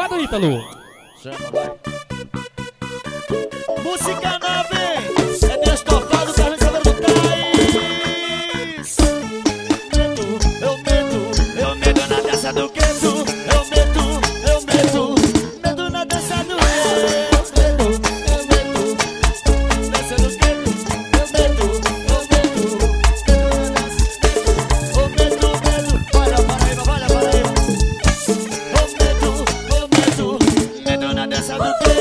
Safado Ítalo. Chama, vai. Música 9 é minha estofada pra receber do Thaís. Eu medo na dança do gueto. Eu medo na dança do gueto. Dança do gueto. Eu medo. Para aí. Medo na dança do gueto.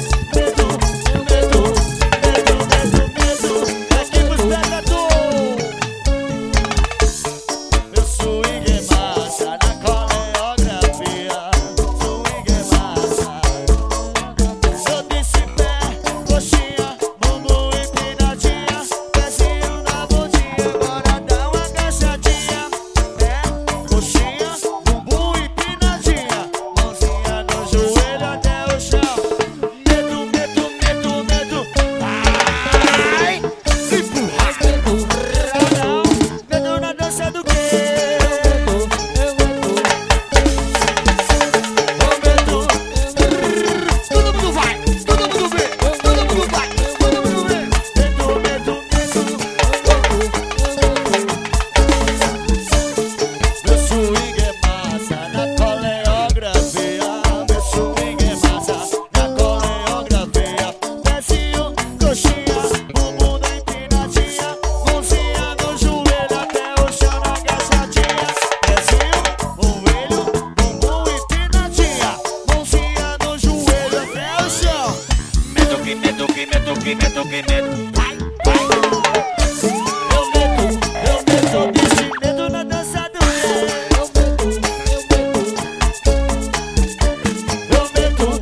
Que medo. Eu medo desse medo na dança do gueto. Eu medo.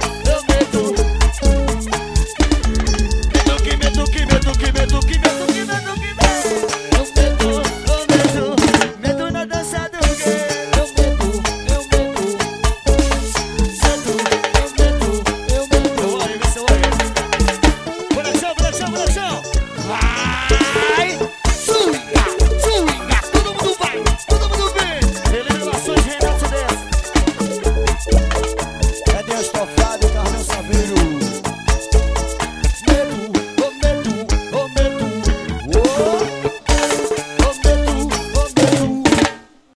Medo na dança do gueto. Vai! Swinga! Todo mundo vem! Elevações Renato dessa. Cadê a estofa?